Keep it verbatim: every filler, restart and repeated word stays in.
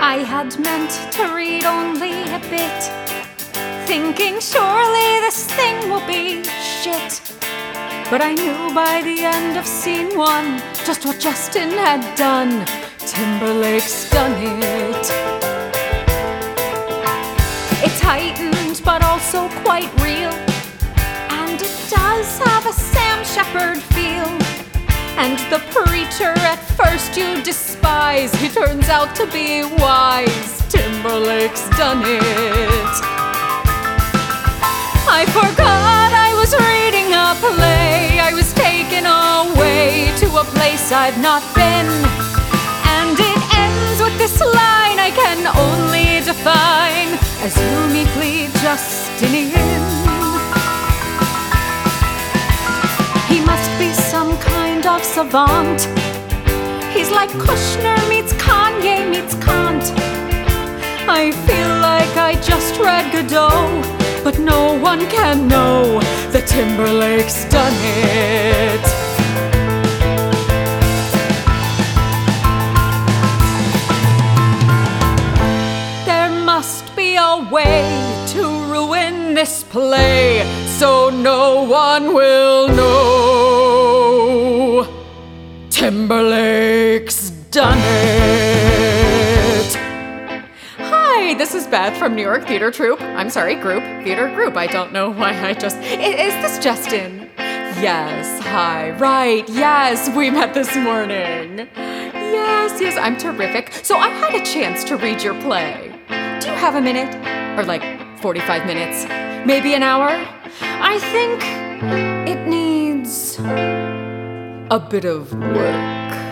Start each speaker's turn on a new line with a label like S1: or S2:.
S1: I had meant to read only a bit, thinking surely this thing will be shit. But I knew by the end of scene one just what Justin had done. Timberlake's done it. It's heightened but also quite real, and it does have a Sam Shepard feel. And the preacher at first you despise, he turns out to be wise. Timberlake's done it. I forgot I was reading a play. I was taken away to a place I've not been, and it ends with this line I can only define as uniquely Justinian. He must be some kind of savant. He's like Kushner meets Kanye meets Kant. I feel like I just read Godot, but no one can know that Timberlake's done it. There must be a way to ruin this play so no one will know. Timberlake's done it. Hi, this is Beth from New York Theater Troupe. I'm sorry, group, theater group. I don't know why I just... I- Is this Justin? Yes, hi, right, yes, we met this morning. Yes, yes, I'm terrific. So I had a chance to read your play. Do you have a minute? Or like forty-five minutes? Maybe an hour? I think it needs a bit of work.